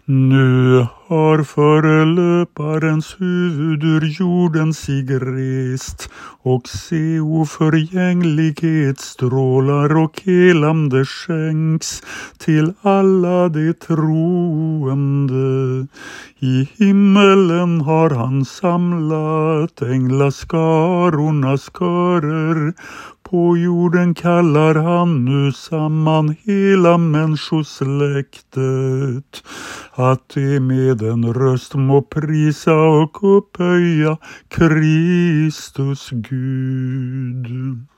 Nu har förelöparens huvud ur jorden sig rest, och se oförgänglighetsstrålar och elande skänks till alla de troende. I himmelen har han samlat änglaskarornas körer, på jorden kallar han nu samman hela människosläktet, att de med en röst må prisa och upphöja Kristus Gud.